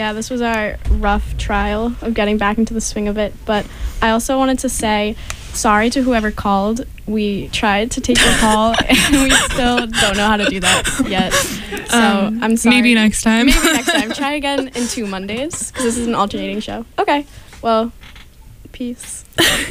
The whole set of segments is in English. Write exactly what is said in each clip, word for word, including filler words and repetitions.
Yeah, this was our rough trial of getting back into the swing of it, but I also wanted to say sorry to whoever called. We tried to take your call, and we still don't know how to do that yet. So um, I'm sorry. Maybe next time. Maybe next time. Try again in two Mondays, because this is an alternating show. Okay, well, peace.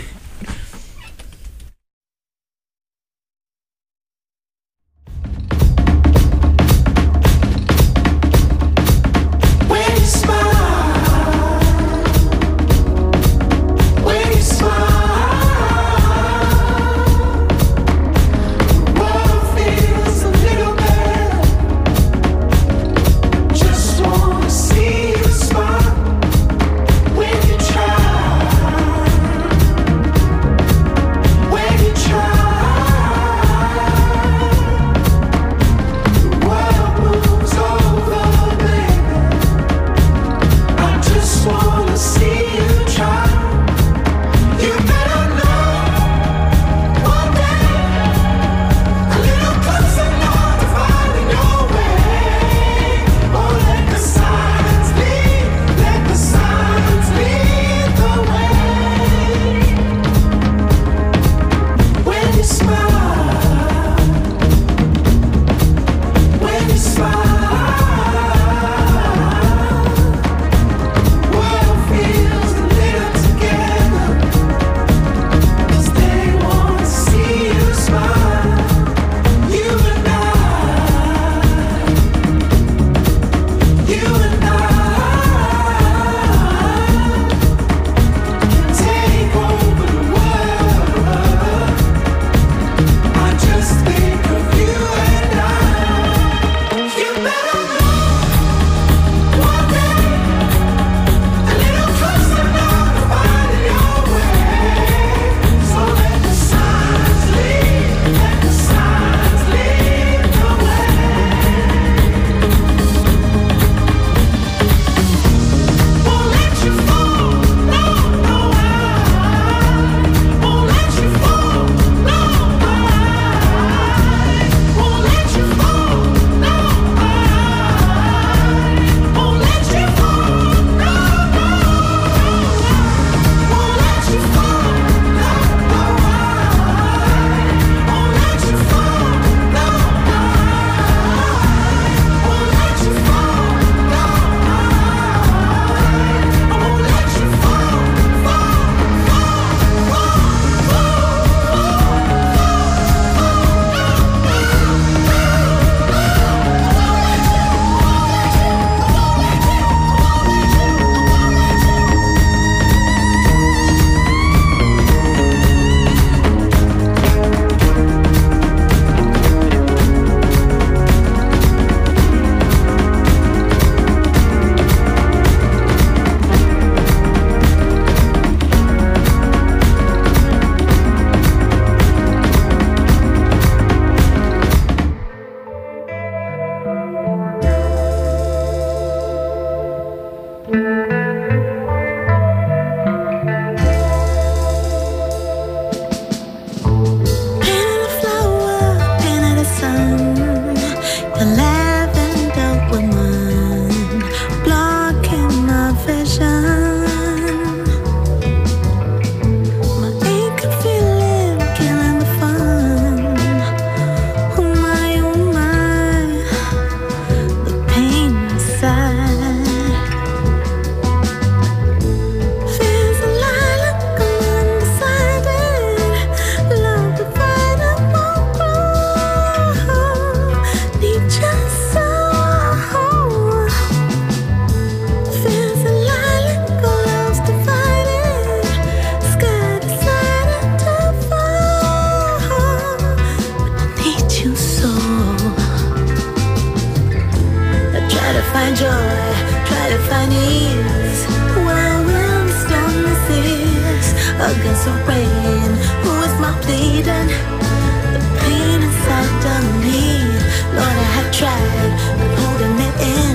Against the rain, who is my pleading? The pain inside of me. Lord, I have tried, but holding it in.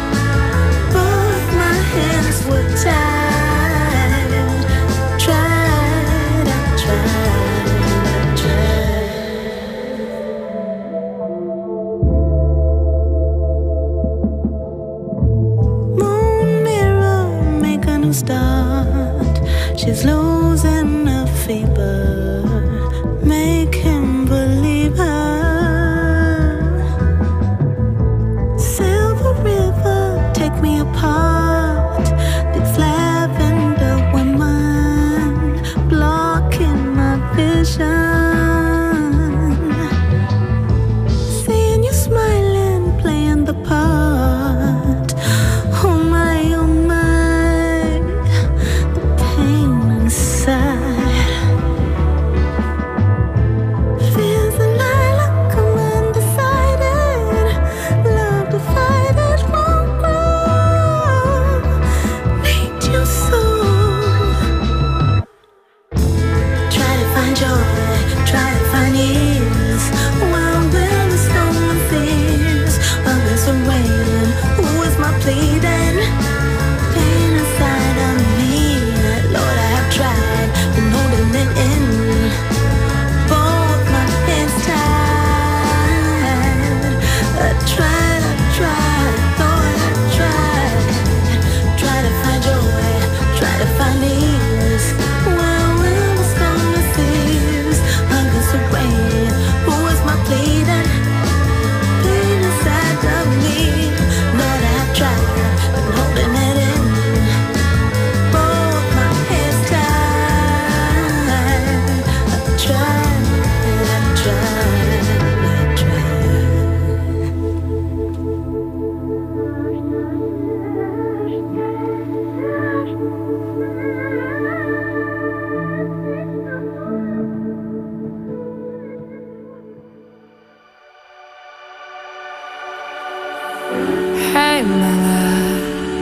Both my hands were tied. Tried, I tried, I tried. Moon new start. She's losing her fever. Make him believe her. Silver River, take me apart. These lavender women blocking my vision. Seeing you smiling, playing the part. Oh my, oh my, the pain inside. Feels a lilac, I'm undecided. Love divided won't grow. Need you so. Try to find joy, try to find ease. While will the storm fears? Others are waiting. Who is my pleading? Pain inside of me. Lord, I have tried, been holding it in. Both my hands tied. I tried, I tried, Lord, I tried. Try to find joy, try to find ease. While will the storm fears? Others are waiting. Who is my pleading? Pain inside of me. Lord, I have tried, been holding it in. Both my hands tied. I tried, I tried, I tried. Hey, my love,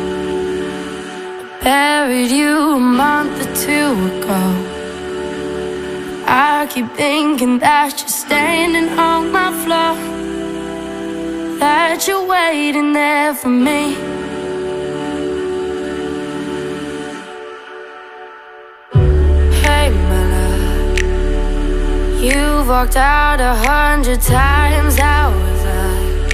buried you a month or two ago. I keep thinking that you're standing on my floor, that you're waiting there for me. Hey, my love, you've walked out a hundred times. How was I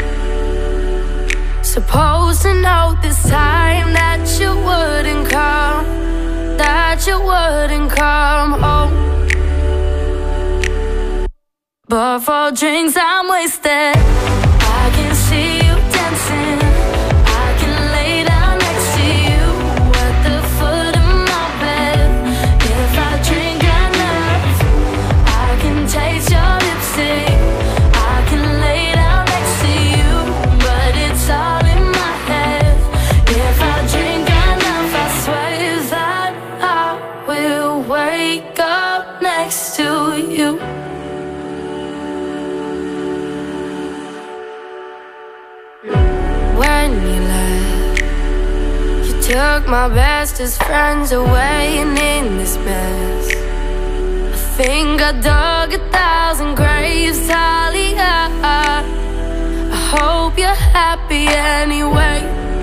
supposed to know this time that you wouldn't come, that you wouldn't come home? But for drinks I'm wasted. I can see you dancing. I can lay down next to you at the foot of my bed. If I drink enough, I can taste your lipstick. I can lay down next to you, but it's all in my head. If I drink enough, I swear that I will wake up next to you. When you left, you took my bestest friends away, and in this mess, I think I dug a thousand graves, Talia. I hope you're happy anyway.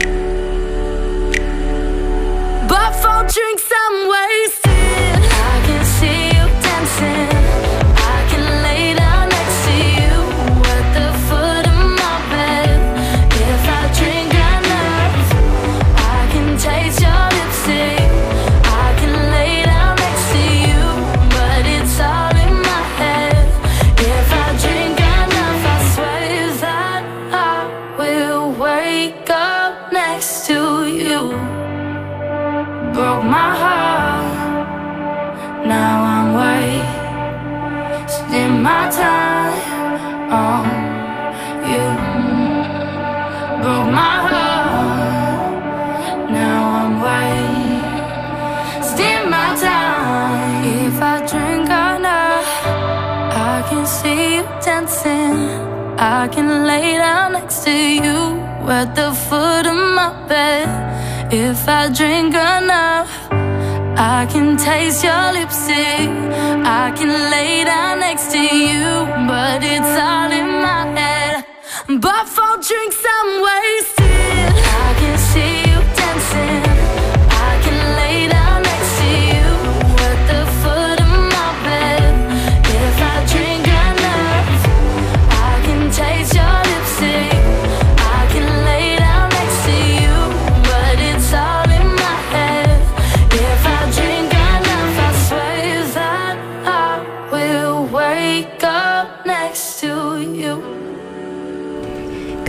But for drinks I'm wasted. I can see you dancing. I can lay down next to you at the foot of my bed. If I drink enough, I can taste your lipstick. I can lay down next to you, but it's all in my head. If I drink enough, I swear that I will wake up next to you. Broke my heart, now I'm wasting my time on you. Broke my heart, now I'm wasting my time. If I drink enough, I can see you dancing. I can lay down next to you at the foot of my bed. If I drink enough, I can taste your lipstick. I can lay down next to you, but it's all in my head. But for drinks I'm wasted. I can see you dancing. I can lay down next to you at the foot of my bed. If I drink enough, I can taste your lipstick. I can lay down next to you, but it's all in my head.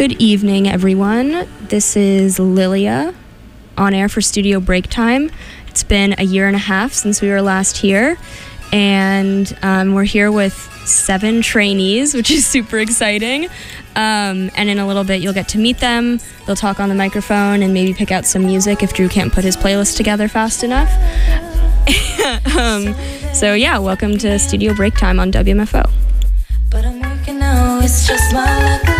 Good evening, everyone. This is Lilia on air for Studio Break Time. It's been a year and a half since we were last here, and um, we're here with seven trainees, which is super exciting. Um, and in a little bit, you'll get to meet them. They'll talk on the microphone and maybe pick out some music if Drew can't put his playlist together fast enough. um, so yeah, welcome to Studio Break Time on W M F O. But I'm working now, it's just my luck.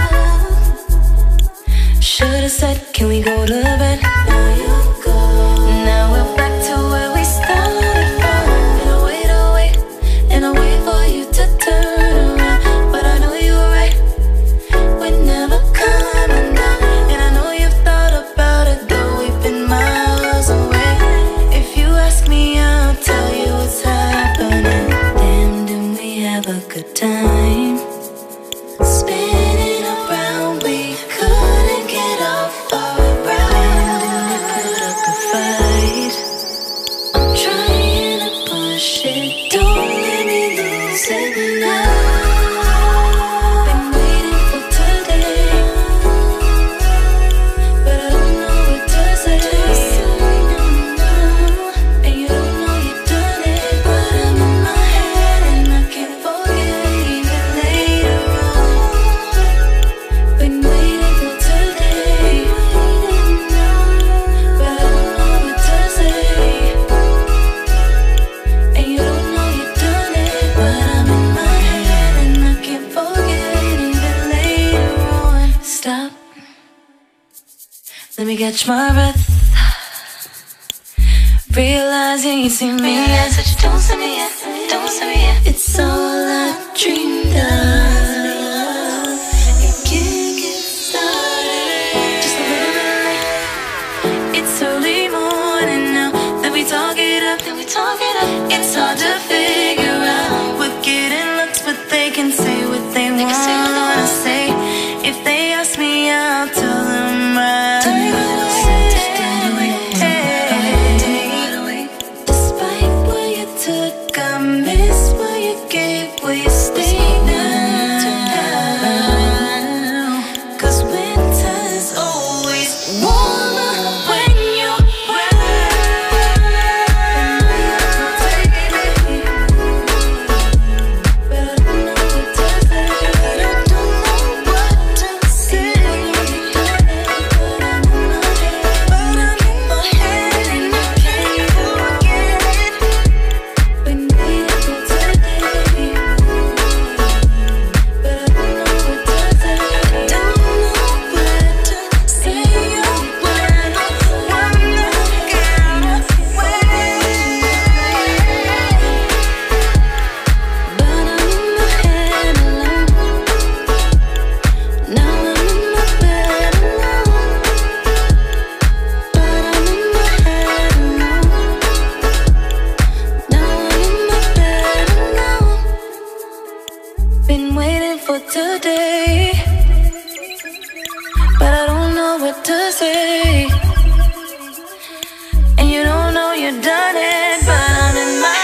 Should've said, can we go to bed? Now you go. Now we're back to where we started from. And I wait, I wait, and I wait for you to turn around. But I know you were right, we're never coming down. And I know you've thought about it, though we've been miles away. If you ask me, I'll tell you what's happening. Damn, didn't we have a good time? Spinning around, we couldn't get off our ride. And we put up a fight. I'm trying to push it, don't let me lose it now. Been waiting for today, but I don't know what to say. And you don't know you've done it, but I'm in my head and I can't forget even later on. Been waiting for today, but I don't know what to say. And you don't know you've done it, but I'm in my head and I can't forget even later on. Stop, let me catch my breath. Realizing you see me yet, but you don't see me yet, don't see me yet. It's all I dreamed of. You can't get started, just a little bit late. It's early morning now, then we talk it up, then we talk it up. It's hard to figure out. We're getting looks, but they can say what they wanna say. If they ask me, I'll tell them right. Despite what you took, I miss what you gave. Will you stay now? Cause winter's always warmer when you're been waiting for today, but I don't know what to say. And you don't know you've done it, but I'm in my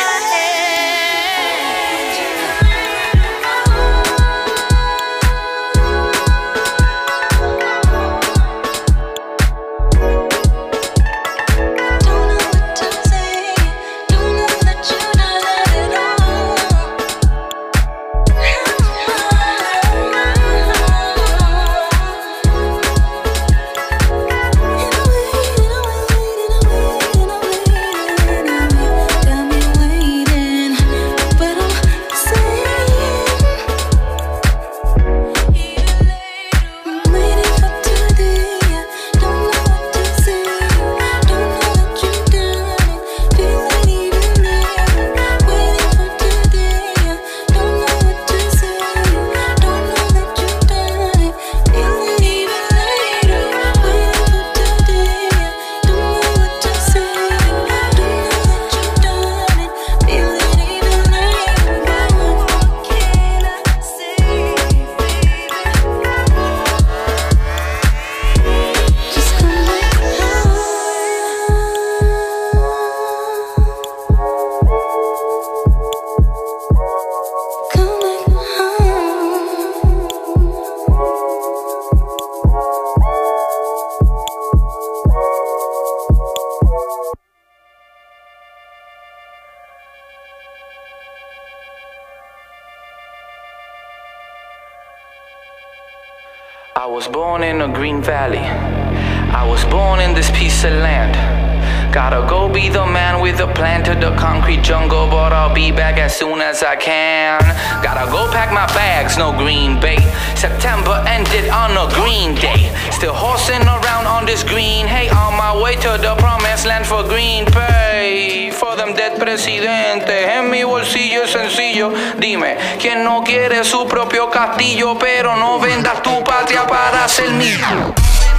was born in a green valley. I was born in this piece of land. Gotta go be the man with a plan to the concrete jungle, but I'll be back as soon as I can. Gotta go pack my bags, no Green Bay. September ended on a green day. Still horsing around on this green hay, on my way to the promised land for green pay. For them dead presidentes, en mi bolsillo es sencillo. Dime, ¿quién no quiere su propio castillo? Pero no vendas tu patria para ser mío.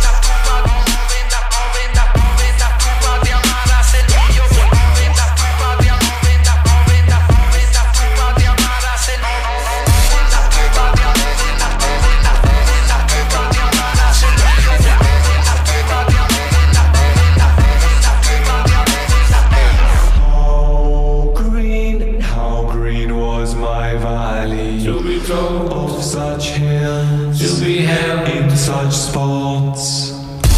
Of such hills, to be held in such spots.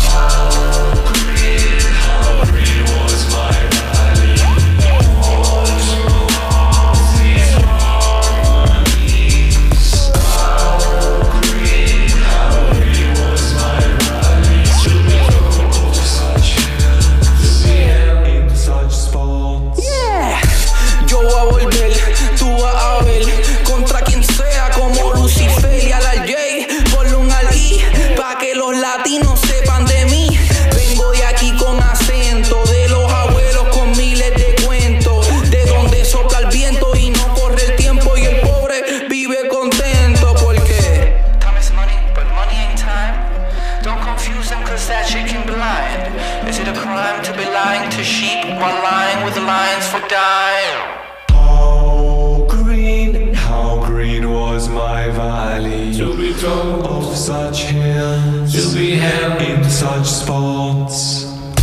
Of such hills, to be held in such spots.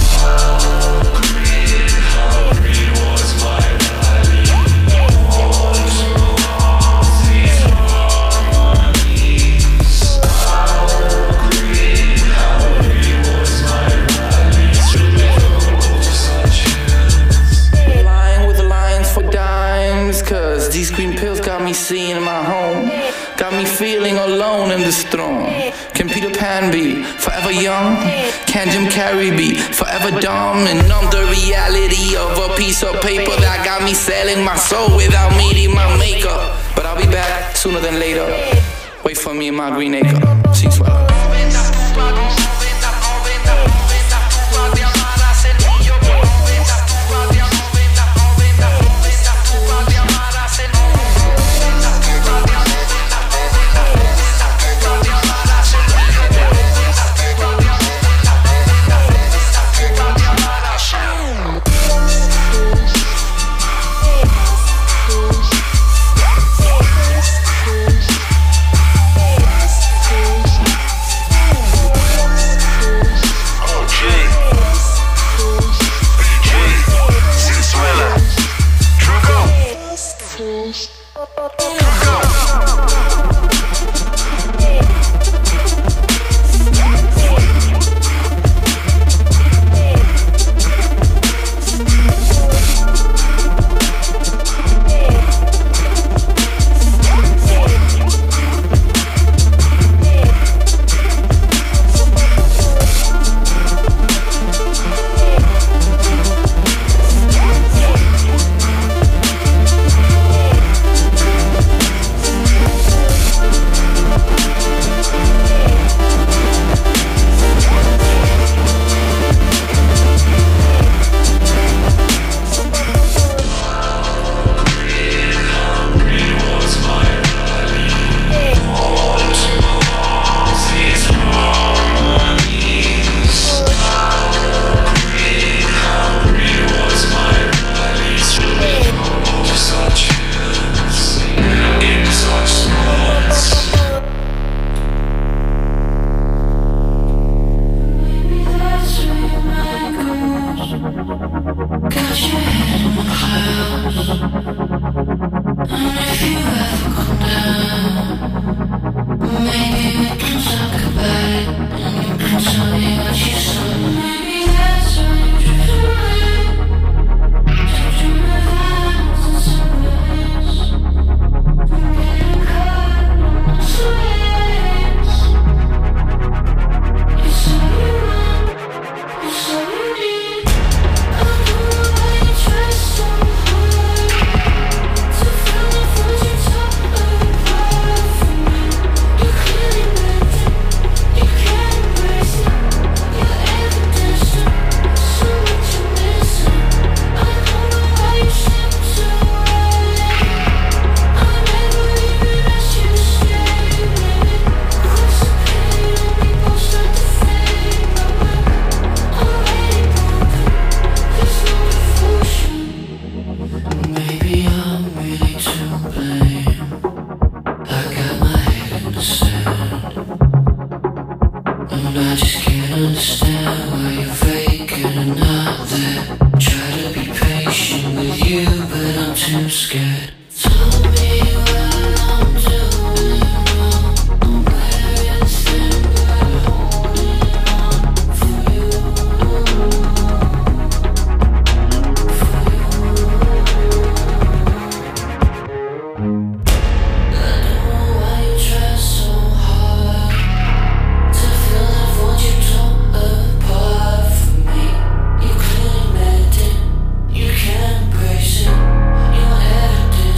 These green pills got me seeing my home, got me feeling alone in this throne. Can Peter Pan be forever young? Can Jim Carrey be forever dumb and numb? The reality of a piece of paper that got me selling my soul without meeting my maker. But I'll be back sooner than later. Wait for me in my green acre. Ceasefire. that. Try to be patient with you, but I'm too scared. Tell me what I'm doing wrong. Where is it we're holding on for you? I don't know why you try so hard to feel that what you tore apart from me. You couldn't admit it, you can't embrace it. Your head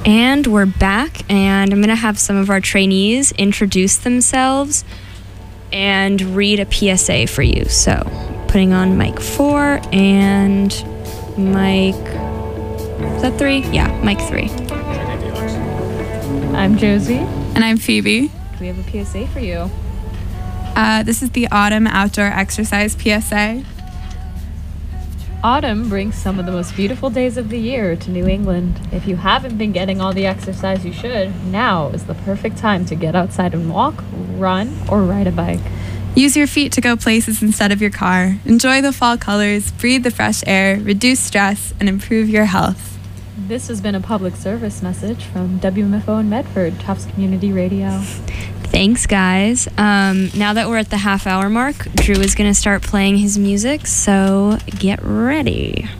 And we're back, and I'm going to have some of our trainees introduce themselves and read a P S A for you. So, putting on mic four and mic, is that three? Yeah, mic three. I'm Josie. And I'm Phoebe. We have a P S A for you. Uh, this is the Autumn Outdoor Exercise P S A. Autumn brings some of the most beautiful days of the year to New England. If you haven't been getting all the exercise you should, now is the perfect time to get outside and walk, run, or ride a bike. Use your feet to go places instead of your car. Enjoy the fall colors, breathe the fresh air, reduce stress, and improve your health. This has been a public service message from W M F O in Medford, Tufts Community Radio. Thanks, guys. Um, now that we're at the half hour mark, Drew is going to start playing his music, so get ready.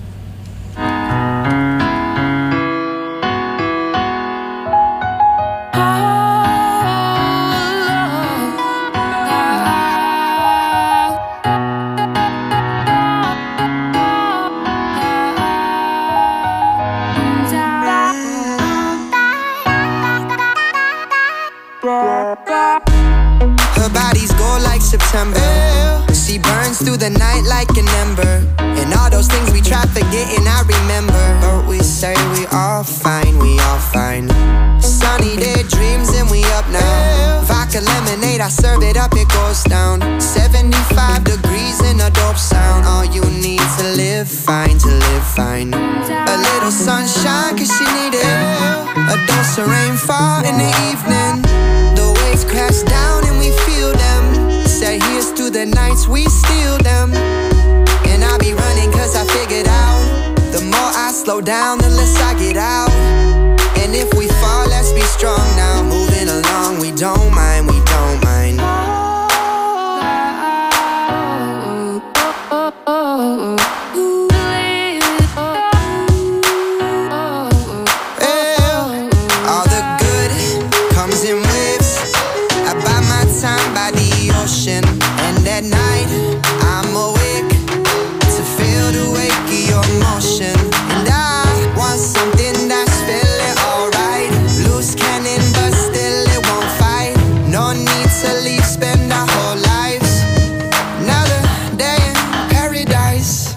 Her body's gold like September. She burns through the night like an ember. And all those things we try forgetting, I remember. But we say we all fine, we all fine. Sunny day dreams and we up now. Vodka lemonade, I serve it up, it goes down. seventy-five degrees in a dope sound. All you need to live fine, to live fine. A little sunshine, cause she need it. A dose of rainfall in the evening. The waves crash down and we feel them. Say here's to the nights we steal them. And I be running cause I figured out, the more I slow down, the less I get out. And if we fall, let's be strong now. Moving along, we don't mind, we don't mind. All the good comes in waves. I buy my time by the ocean. And at night, I'm awake to feel the wake of your motion. And I want something that's feeling alright. Loose cannon, but still it won't fight. No need to leave, spend our whole lives. Another day in paradise.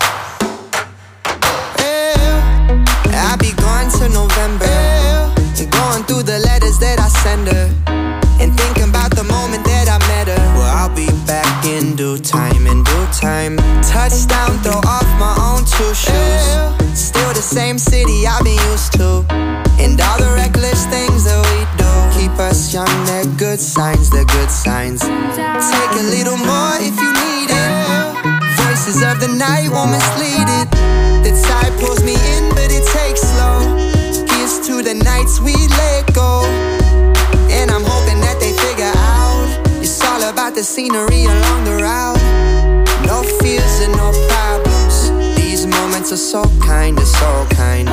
Yeah. I'll be going to November. And going through the letters that I send her. And thinking about the moment that I met her. Well, I'll be back in due time, in due time. Touchdown, throw off my own two shoes. Still the same city I've been used to. And all the reckless things that we do keep us young, they're good signs, they're good signs. Take a little more if you need it. Voices of the night won't mislead it. The tide pulls me in, but it takes slow. Here's to the nights we let go. And I'm hoping that they figure out it's all about the scenery along the route. No fears and no problems. These moments are so kind, they're so kind.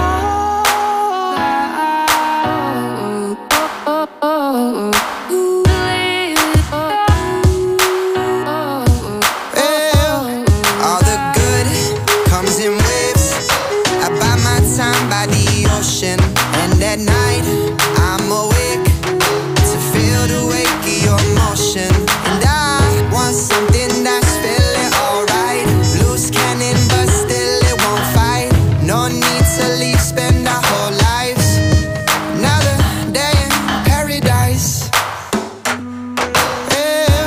Yeah. All the good comes in waves. I buy my time by the ocean. And at night, I'm awake to feel the wake of your motion. And I want something that's feeling alright. Loose cannon, but still it won't fight. No need to leave, spend our whole lives. Another day in paradise. Yeah.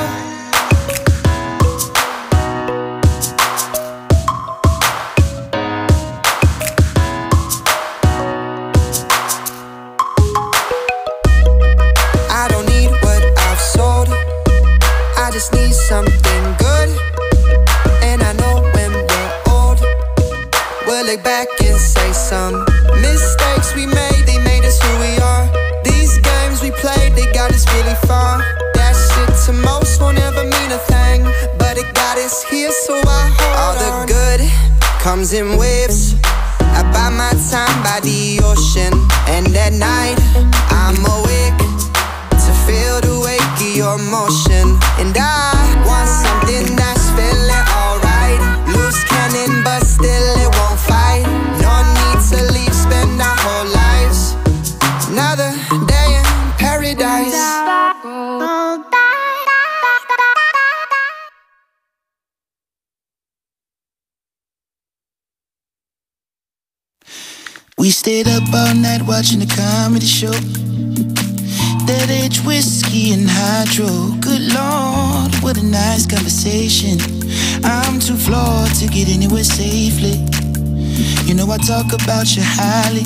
I don't need what I've sold. I just need something good. And I know when we're old, we'll look back and say some mistakes we made, they made us who we are. These games we played, they got us really far. That shit to most won't ever mean a thing, but it got us here, so I hold on. All the good comes in waves. I buy my time by the ocean. And at night, I'm awake to feel the wake of your motion. And I want something that's feeling alright. Loose cannon, but still it won't fight. No need to leave, spend our whole lives. Now We stayed up all night watching a comedy show. That age whiskey and hydro. Good Lord, what a nice conversation. I'm too flawed to get anywhere safely. You know I talk about you highly.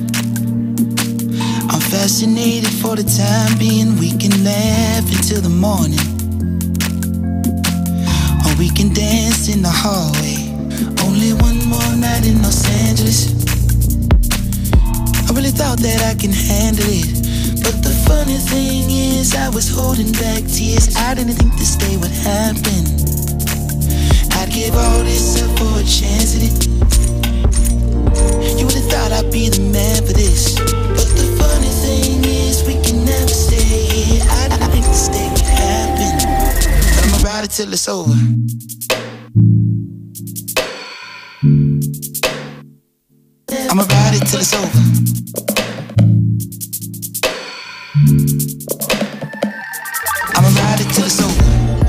I'm fascinated for the time being. We can laugh until the morning, or we can dance in the hallway. Only one more night in Los Angeles. I really thought that I can handle it, but the funny thing is I was holding back tears. I didn't think this day would happen. I'd give all this up for a chance at it. You would've thought I'd be the man for this, but the funny thing is we can never stay here. I didn't think this day would happen, but I'ma ride it till it's over. I'ma ride it till it's over. I'ma ride it till it's over.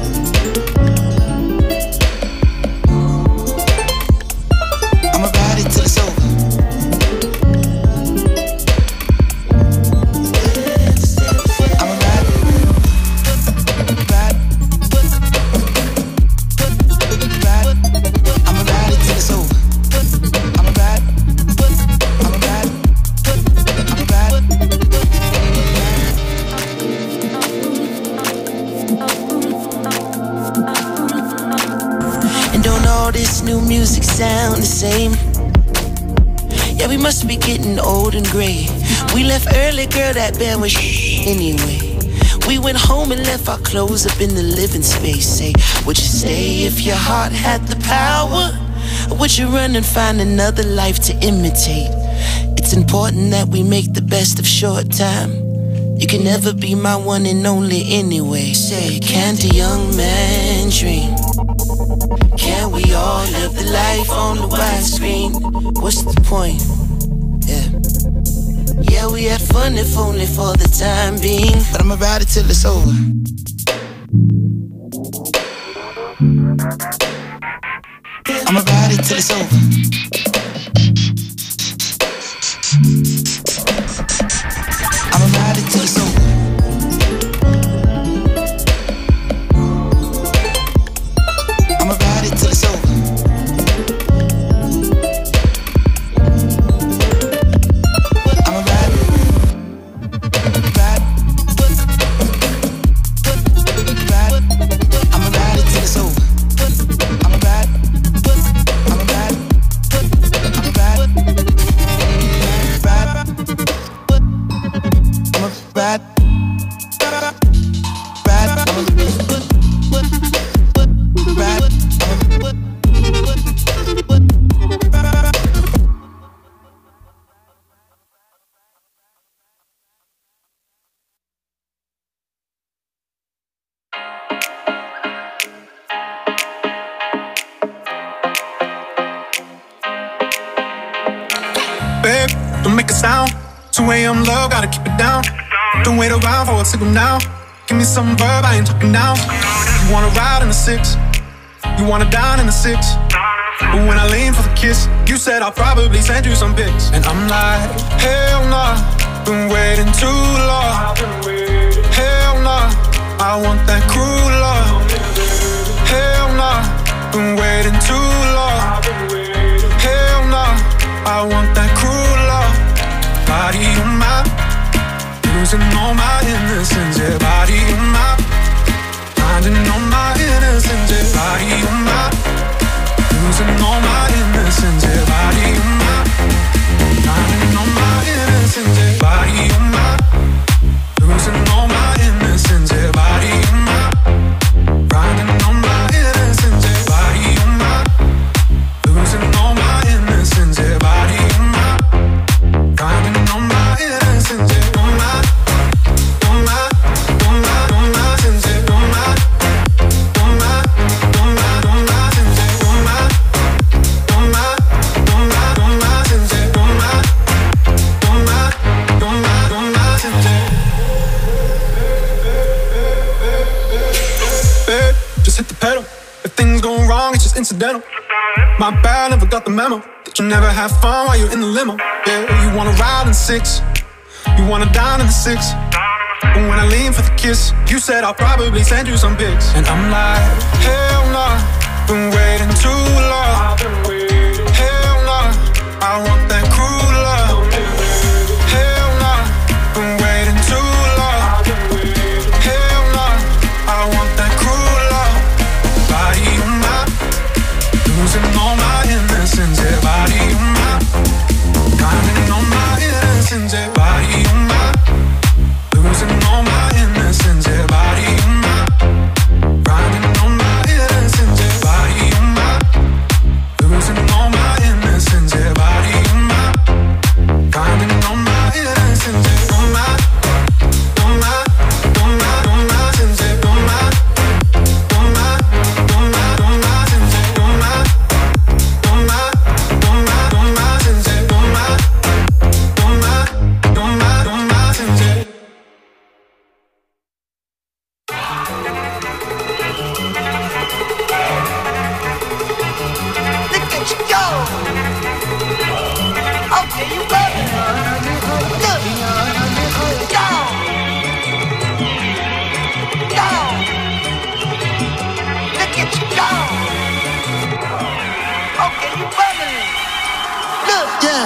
I'ma ride it till it's over. I'ma ride it, ride, ride. I'ma ride it till it's over. I'ma ride, I'ma ride, I'ma ride. And don't all this new music sound the same? Yeah, we must be getting old and gray. We left early, girl, that band was anyway. We went home and left our clothes up in the living space. Say, would you stay if your heart had the power? Or would you run and find another life to imitate? It's important that we make the best of short time. You can never be my one and only anyway. Say, can't a young man dream? Can we all live the life on the widescreen? What's the point? Yeah. Yeah, we had fun if only for the time being, but I'ma ride it till it's over. I'ma ride it till it's over. I'ma ride it till it's over. I'ma ride it till it's over. I'ma ride it, ride, ride. I'ma ride it till it's over. I'ma ride, I'ma ride, I'ma ride, ride. I'ma ride, ride. I'ma ride. Babe, don't make a sound. two a m love, gotta keep it down. Don't wait around for a signal now. Give me some verb, I ain't talking now. You wanna ride in the six, you wanna dine in the six. But when I lean for the kiss, you said I'll probably send you some pics. And I'm like, hell nah, been waiting too long. Hell nah, I want that cruel love. Hell nah, been waiting too long. Hell nah, I want that cruel love. Body on my, losing all my innocence. Yeah, body on my, finding all my innocence. Yeah, body on my, losing all my innocence. Yeah, body on my, finding all my innocence. Yeah, body on my, losing all my innocence. Yeah, body on my, finding all my innocence. Yeah, body on my, losing all my innocence. Yeah, body on my, finding all my innocence. Yeah, on my, on my, on my, on my sense. Yeah, on my, on my, on my, on my sense. Yeah, on my, on my, on my, on my sense. Yeah, on my, on my, on my, on my sense. Yeah. Babe, just hit the pedal. If things go wrong, it's just incidental. My bad, never got the memo. But you never have fun while you're in the limo. Yeah, you wanna ride in six, you wanna dine in the six. But when I lean for the kiss, you said I'll probably send you some pics. And I'm like, hell nah, been waiting too long. Hell nah, I want that cruel love. Hell nah, been waiting too long. Hell nah, I want that cruel love. Body on my, losing all my innocence. Yeah, body on my, grinding on my innocence. Yeah, body on my, losing all my innocence. Yeah, body on my, grinding on my innocence. Yeah, body on my, losing all my innocence. Yeah, body on my, grinding on my innocence. Yeah, on my, on my, on my, on my sins. Yeah, on my, on my, on my, on my sins. Yeah, on my, on my, on my, on my sins. Yeah, on my, on my, on my, on my sins. Yeah. Look at you go. Okay, you better. Look. Go. Go. Look at you go. Okay, you better. Look.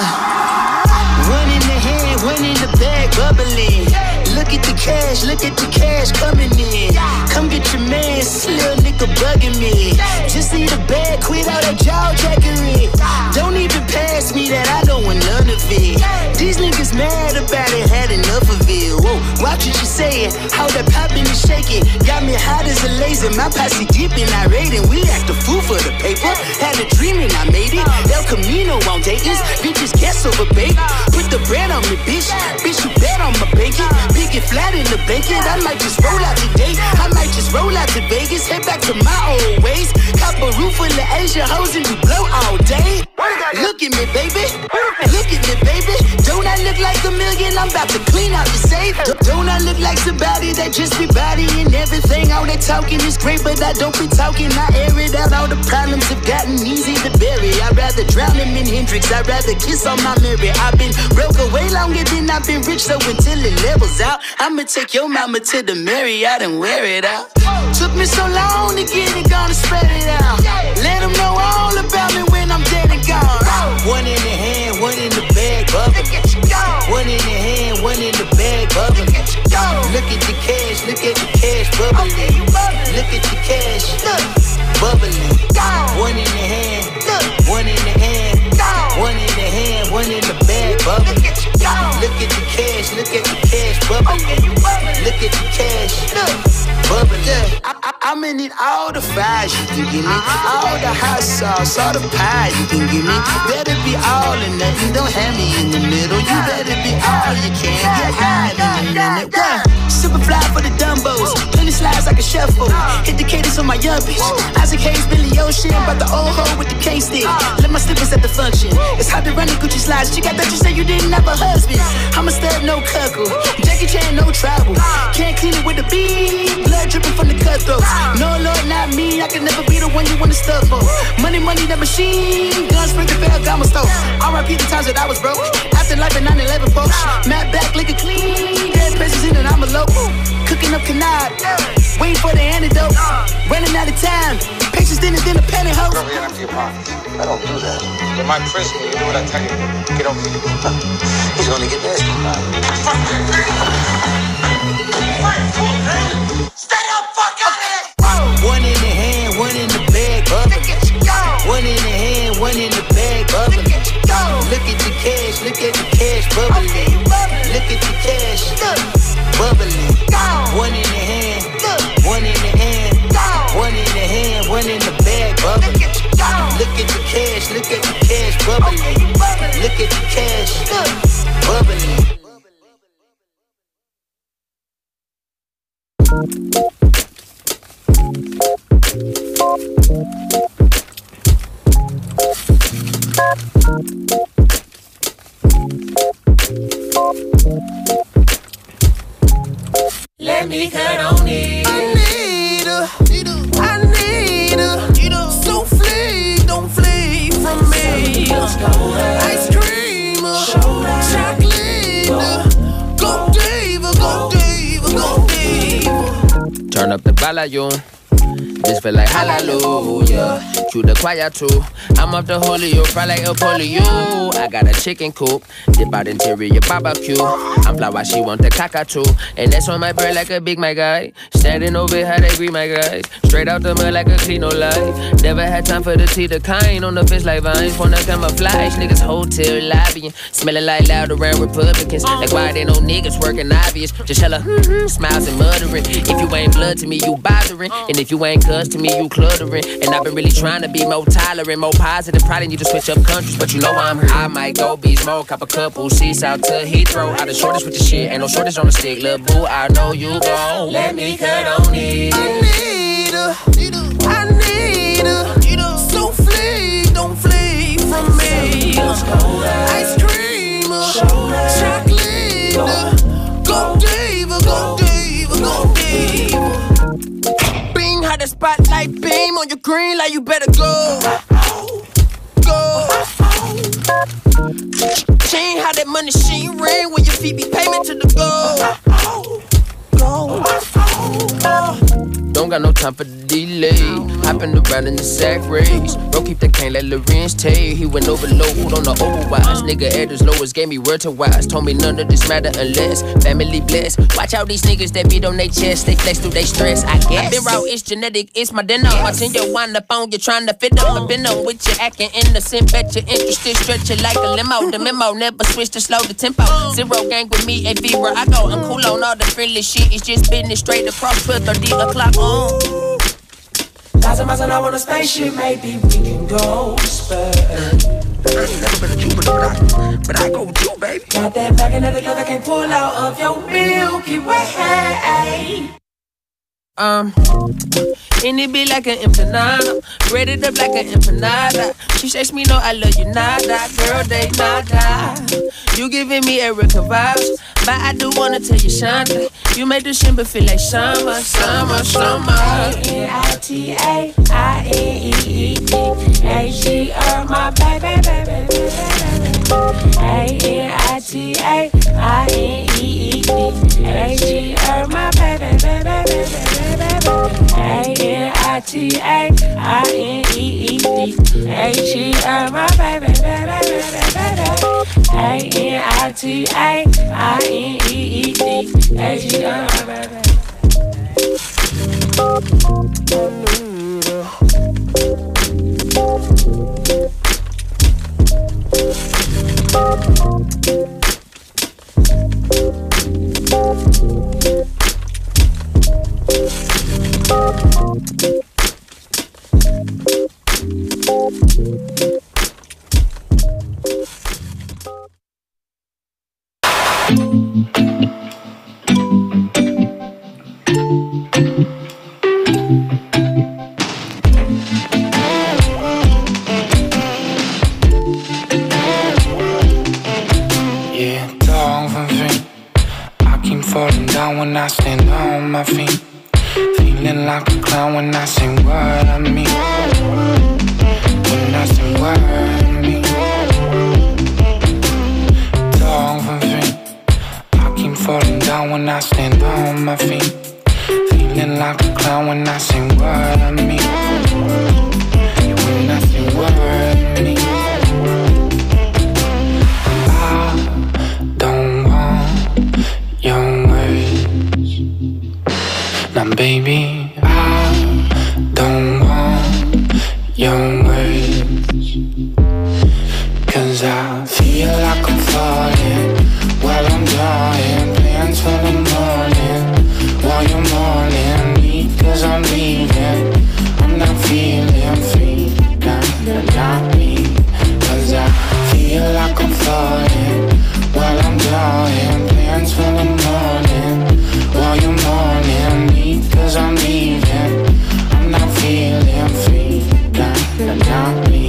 Yeah. One in the hand, one in the bag, bubbling. Look at the cash, look at the cash coming in. Come get your man, this little nigga bugging me. Just need a bag, quit all that jaw jackery. Don't even pass me that, I don't want none of it. These niggas mad about it, had enough of it. Whoa, watch what you saying, how that poppin' and shaking. Got me hot as a laser, my posse deep and irate. And we act a fool for the paper. Had a dream and I made it. El Camino on Dayton's, bitches guess over bacon. Put the bread on me, bitch. Bitch, you bet on my bacon. Big and flat in the bacon. I might just roll out today. I might just roll out to Vegas. Head back to my old ways. Cop a roof full of Asian hoes and we blow all day. Look at me, baby. Look at me, baby. Don't I look like a million? I'm about to clean out the safe. Don't I look like somebody that just be bodying everything? All that talking is great, but I don't be talking. I air it out. All the problems have gotten easy to bury. I'd rather drown him in Hendrix. I'd rather kiss on my mirror. I've been broke away longer than I've been rich, so until it levels out, I'ma take your mama to the Marriott and wear it out. Took me so long to get it, gonna spread it out. Let them know all about me when I'm dead and gone. One in the hand, one in the bag, bubbling. One in the hand, one in the bag, bubbling. Look at the cash, look at the cash, bubbling. Look at the cash, bubbling. One in the hand, one in the hand, one in the hand, one in the bag, bubbling. Look at the cash, look at the cash, bubbling. Look at the cash, bubbling. I, I, I'ma need all the fries you can give me, all the hot sauce, all the pie you can give me. Better be all or nothing, don't have me in the middle. You better be all you can, get high in a minute. Yeah. Super fly for the Dumbos, plenty slides like a shuffle. Hit the cadence on my young bitch. Isaac Hayes, Billy Ocean, but the old hoe with the K-stick. Let my slippers at the function. It's hard to run the Gucci slides. You got that you say you didn't have a husband. I'm a stud, no cuckoo. Jackie Chan, no travel. Can't clean it with the beat. Blood dripping from the cutthroats. No, Lord, not me. I can never be the one you want to stuff for. Money, money, the machine. Guns, sprinkle, fail, got my stove. R I P the times that I was broke. After life in nine eleven, folks. Matte back, liquor clean. Dead peasants in and I'm a local. Cooking up canard. Waiting for the antidote. Running out of time. Patience dinner, then a pantyhose. Over here, empty your pockets. I don't do that. In my prison, you do what I tell you. Get over here. He's gonna get nasty. Stay the fuck out of here! One in the hand, one in the bag, bubbling. One in the hand, one in the bag, bubbling. Look at the cash, look at the cash, bubbling. Look at the cash, bubbling. One in the hand, one in the hand, one in the hand, one in the bag, bubbling. Look at the cash, look at the cash, bubbling. Look at the cash, bubbling. Let me cut on it. I need her, I need her. So flee, don't flee from me. turn up the volume. This feel like hallelujah. True the choir too. I'm off the Julio, fry like El Polio. I got a chicken coop, dip out interior barbecue. I'm fly while she want the cockatoo. And that's on my bird like a big my guy. Standing over how they greet my guys. Straight out the mud like a clean no life. Never had time for the tea to kind. On the fence like vines, wanna camouflage. Niggas hotel lobbying, smelling like loud around Republicans. Like why they no niggas working obvious. Just hella mm-hmm, smiles and muttering. If you ain't blood to me, you bothering. And if you ain't cuz to me, you cluttering. And I've been really trying to be more tolerant, more positive. Probably need to switch up countries, but you know I'm here. I might go be smoke, cop a couple seats out to Heathrow. Out the shortest with the shit, ain't no shortage on the stick. Lil' boo, I know you gon' let me cut on it. I need her, I need her. Souffle, don't flee from me. Ice cream, chocolate. Go diva, go diva, go diva. Beam, how the spotlight beam on your green light, you better go. Go. Chain, how that money she ring when your feet be payment to the go. Go. Don't got no time for the delay. Hopping around in the sack race. Bro, keep the cane like Lorenz Tay. He went overload on the overwise. Nigga at his lowest gave me word to wise. Told me none of this matter unless family blessed. Watch out these niggas that beat on their chest. They flex through they stress, I guess. I been raw, it's genetic, it's my dinner. Watching your wind up on you trying to fit up. I've been on with you acting innocent. Bet you're interested, stretch it like a limo. The memo never switch to slow the tempo. Zero gang with me, a fever. I go, I'm cool on all the friendly shit. It's just business straight across twelve thirty o'clock on. Thousand miles an hour on a spaceship, maybe we can go spend. I ain't never been a Cuban, but I, but I go with you, baby. Got that back and the girl that can pull out of your Milky Way. Um, and it be like an empanada, breaded up like an empanada. She says me no, I love you nada, girl they nada. You giving me Erica vibes, but I do wanna tell you Shonda. You made the shimmer feel like summer, summer, summer. A N I T A I N E E D A G R my baby, baby, baby, baby. A N I T A I N E E D A G R my baby, baby, baby, baby. A N I T A I N E E D A G R my baby, baby, baby, baby. A N I T A I N E E D A G R my baby. When I stand on my feet, feeling like a clown when I say what I mean. When I say what I mean. Dog for free, I keep falling down when I stand on my feet, feeling like a clown when I say what I mean. When I say what I mean. I don't want your words. Now baby, I don't want your words, 'cause I feel like I'm falling while I'm drawing plans for the morning. While you're mourning me 'cause I'm leaving, I'm not feeling free, not, not me. 'Cause I feel like I'm falling while I'm drawing plans for the morning. While you're mourning me 'cause I'm leaving, I'm not feeling free, not, not me.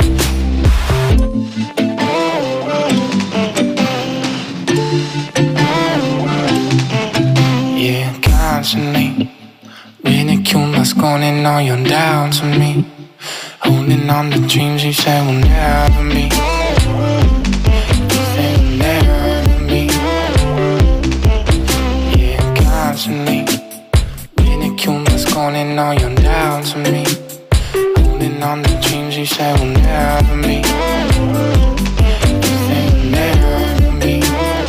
Yeah, constantly ridicule by scorning all you're down to me, holding on to dreams you say will never be. You say will never be. Yeah, constantly holding on, you're down to me. Holding on the dreams you said will never meet. You say you'll never meet.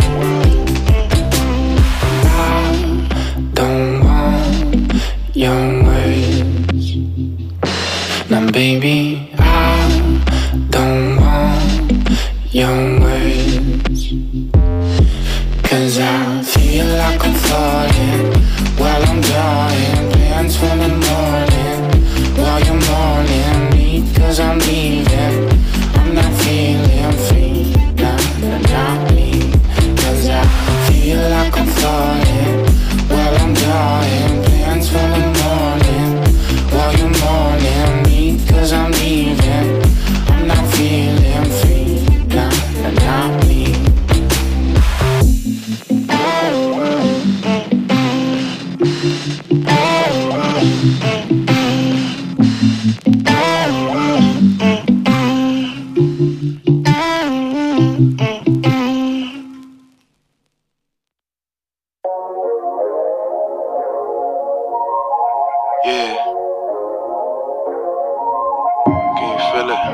I don't want your ways. Now baby, I don't want your ways. Cause I feel like I'm falling while I'm dying. Plans for the morning while you're mourning me. Cause I'm leaving, I'm not feeling free. Nah, not me. Cause I feel like I'm falling while I'm dying. Plans for the morning while you're mourning me. Cause I'm leaving, I'm not feeling free. Nah, not me. Yeah. Can you feel it?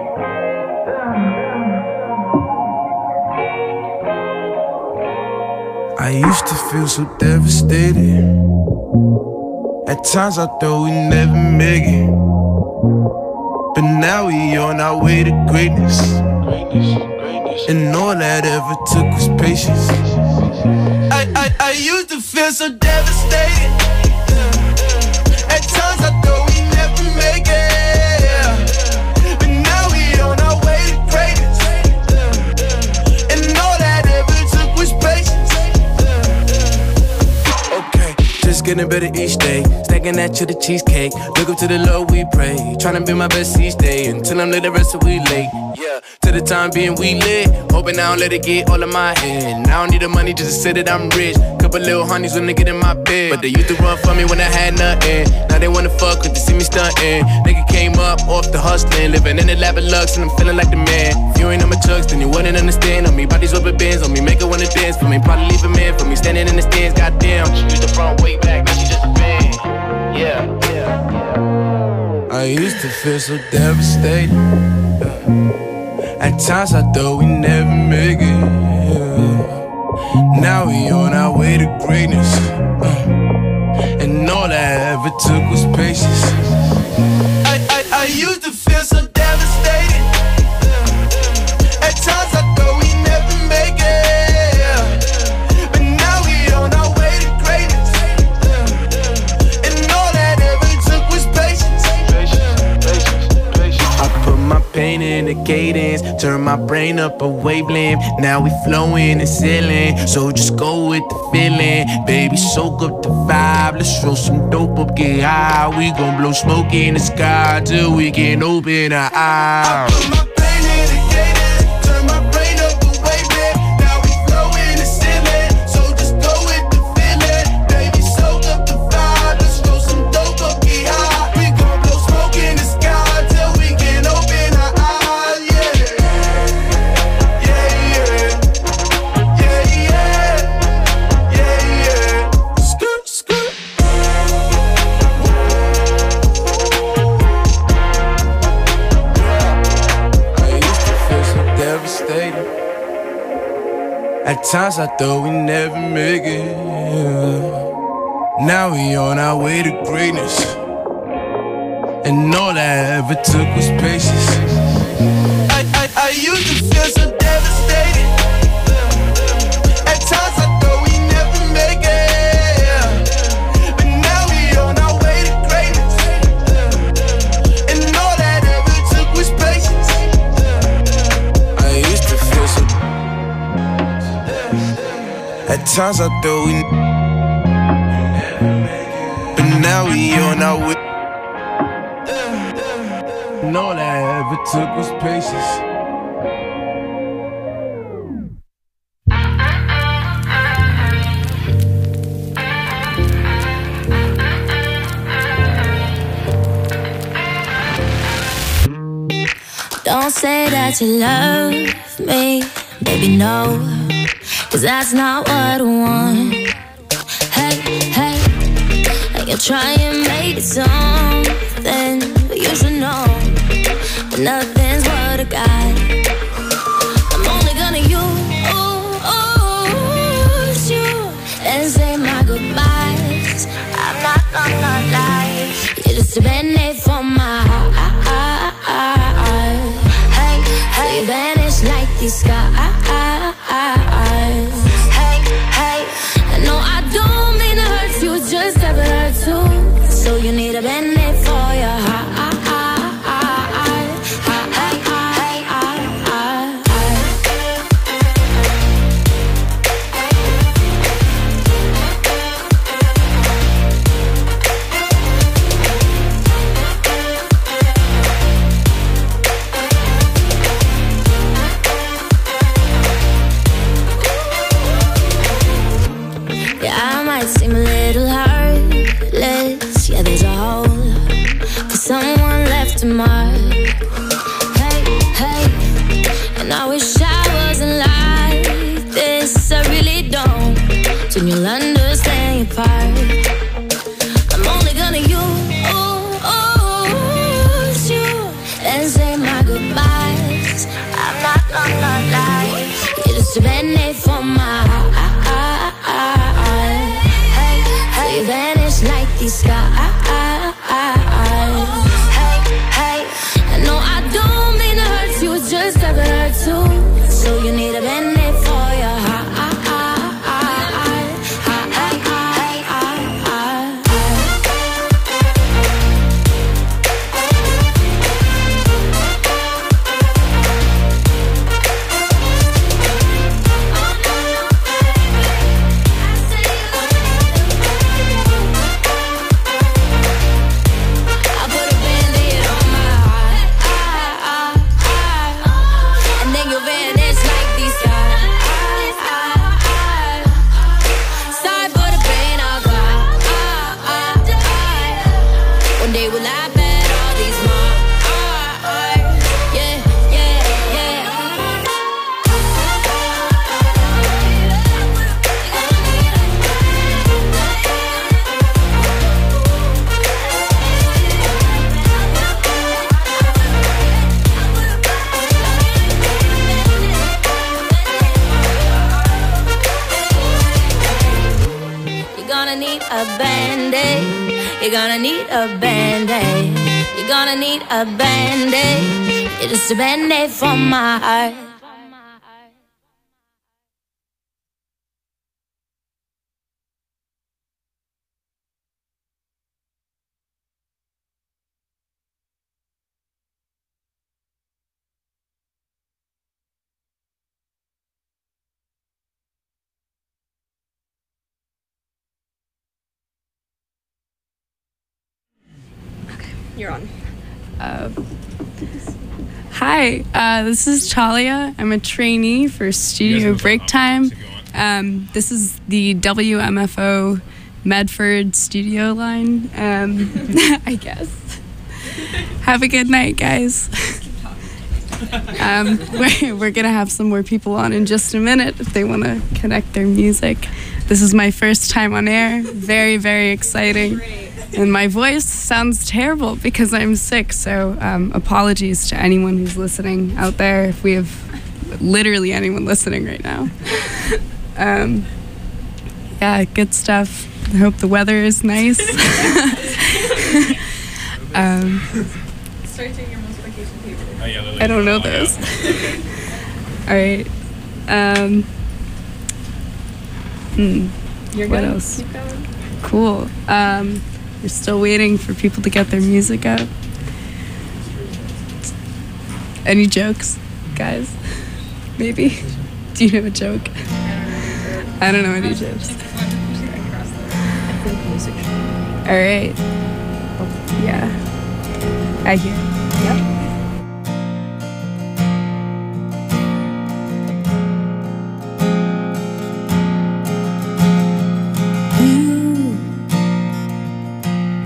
I used to feel so devastated. At times I thought we'd never make it, but now we on our way to greatness. And all that ever took was patience. I, I, I used to feel so devastated. At times I thought we'd never make it, but now we on our way to greatness. And all that ever took was patience. Okay, just getting better each day. Stacking that to the cheesecake. Look up to the Lord we pray. Tryna be my best each day until I'm lit the rest of we late. Yeah, to the time being we lit. Hoping I don't let it get all of my head. I don't need the money just to say that I'm rich. Couple little honeys when they get in my bed, but they used to run for me when I had nothing. Now they wanna fuck cause they see me stunting. Nigga came up off the hustling, living in the lap of lux and I'm feeling like the man. If you ain't on my chucks, then you wouldn't understand. On me, bodies rubber bands, on me, make her wanna dance for me. Probably leave a man for me, standing in the stands, goddamn. She used the front way back, now she just a fan. Yeah, yeah, yeah. I used to feel so devastated. At times I thought we never make it. Now we on our way to greatness, and all I ever took was patience. I, I, I used to feel so devastated. At times I thought we never make it, but now we on our way to greatness, and all that ever took was patience. Patience, patience, patience. I put my pain in the cadence, turn my brain up a wavelength. Now we flowing and sailing, so just go with the feeling. Baby, soak up the vibe, let's roll some dope up, get high. We gon' blow smoke in the sky till we can open our eyes. I put my pain in the cadence, turn my brain up a wavelength. Now we flowing and sailing, so just go with the feeling. Baby, soak up the vibe, let's roll some dope up, get high. We gon' blow smoke in the sky till we can open our eyes. Yeah, yeah, yeah, yeah, yeah, yeah, yeah. Skirt, skirt. I used to feel so devastated. At times I thought we never make it. Now we on our way to greatness, and all I ever took was patience. I, I, I used to feel so devastated. At times I thought we never make it, but now we on our way to greatness, and all that ever took was patience. I used to feel so. At times I thought we, but now we on our way. And all I ever took was patience. Don't say that you love me, baby, no, cause that's not what I want. Hey, hey, you're try and make it something, but you should know that nothing's what I got. I'm only gonna use you and say my goodbyes. I'm not gonna lie, you're just a band-aid for my heart. Hey, hey, you vanish like these skies. Hey, hey, I know I don't mean to hurt you, just ever hurt too. So you need a band-aid for your heart. Seem a little heartless. Yeah, there's a hole, 'cause someone left a mark. Hey, hey, and I wish I wasn't like this. I really don't. Soon you'll understand your part. I'm only gonna use you and say my goodbyes. I'm not gonna lie, you're just a band-aid for my heart. You vanish like these skies. Hey, hey, I know I don't mean to hurt you, it's just ever hurt too. So you need a band-aid for your heart. You're gonna need a band-aid. You're gonna need a band-aid. You're just a band-aid for my heart. You're on. Uh, hi, uh, this is Chalia. I'm a trainee for Studio Break Time. Um, this is the W M F O Medford studio line, um, I guess. Have a good night, guys. Um, we're, we're going to have some more people on in just a minute if they want to connect their music. This is my first time on air. Very, very exciting. And my voice sounds terrible because I'm sick, so um, apologies to anyone who's listening out there, if we have literally anyone listening right now. um, yeah, good stuff. I hope the weather is nice. um, Start doing your multiplication table. Oh, yeah, Lily. I don't know Oh, those. yeah. All right. Um, hmm. You're what good. else? Keep going. Cool. Um, we're still waiting for people to get their music up. Any jokes, guys? Maybe? Do you know a joke? I don't know any jokes. All right. Yeah. I hear. Yep.